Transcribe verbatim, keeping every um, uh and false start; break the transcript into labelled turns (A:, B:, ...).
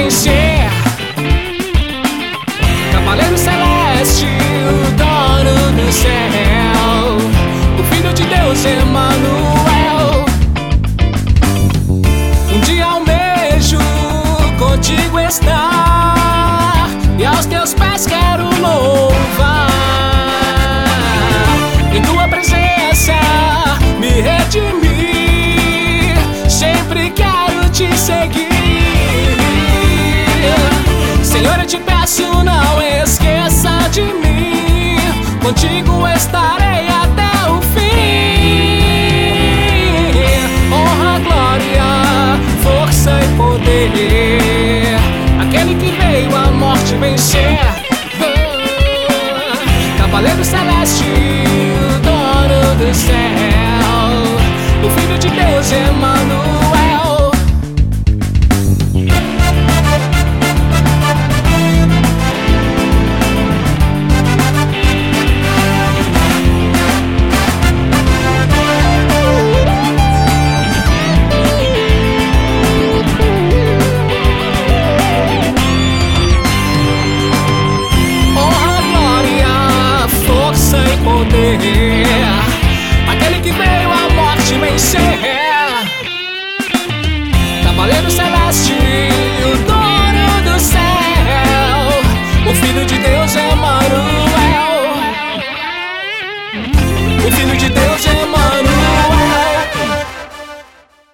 A: vencer. Cavaleiro celeste, o dono do céu, o Filho de Deus, Emanuel. Um dia almejo contigo estar, e aos teus pés quero louvar. Em tua presença me redimir, sempre quero te seguir. Senhor, eu te peço, não esqueça de mim, contigo estarei até o fim. Honra, glória, força e poder, aquele que veio a morte vencer. Cavaleiro celeste, o dono do céu, o Filho de Deus, Emanuel. Honra, glória, força e poder,